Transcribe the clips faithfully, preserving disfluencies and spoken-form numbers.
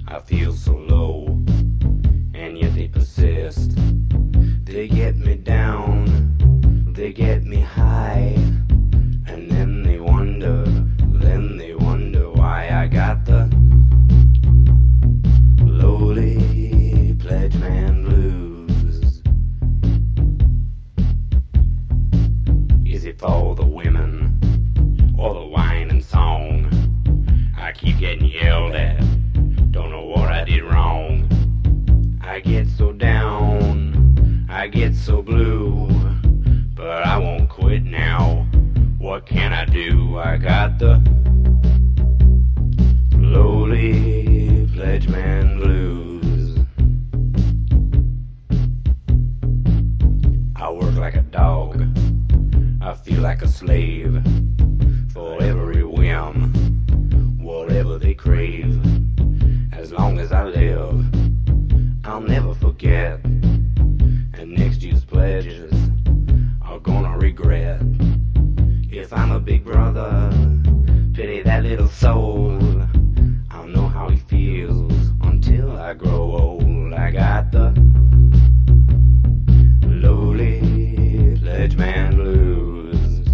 I feel so low, and yet they persist. They get me down, they get me high, and then they wonder, then they wonder why I got the lowly pledge man blues. Is it for the women or the wine and song? I keep getting yelled at, don't know what I did wrong. I get so down, I get so blue, but I won't quit now. What can I do? I got the lowly pledge man blues. I work like a dog, I feel like a slave for every whim, whatever they crave. As long as I live, I'll never forget, and next year's pledges are gonna regret. If I'm a big brother, pity that little soul. I'll know how he feels until I grow old. I got the lowly pledge man blues.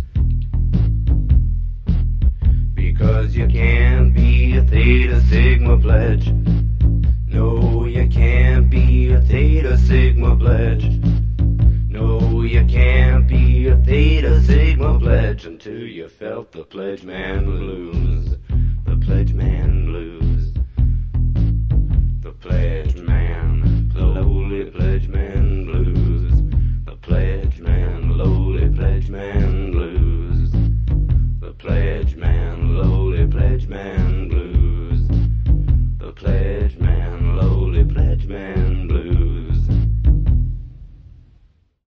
Because you can't be a Theta Sigma pledge. No, you can't be a Theta Sigma pledge. No, you can't be a Theta Sigma pledge until you felt the pledge man blues. The pledge man blues. The pledge man, the lowly pledge man blues. The pledge man, lowly pledge man blues. The pledge man, lowly pledge man blues. The pledge man, lowly pledge man blues.